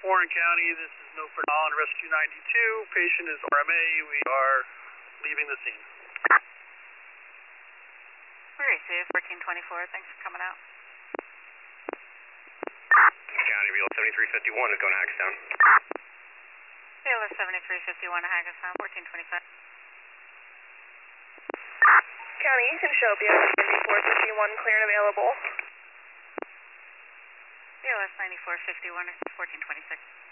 Warren County, this is Milford Holland Rescue 92. Patient is RMA. We are leaving the scene. We're ECU 1424. Thanks for coming out. County Real 7351 is going to Hackettstown. BLS 7351 to Hackettstown, 1425. County, you can show BLS 9451 clear and available. BLS 9451 is 1426.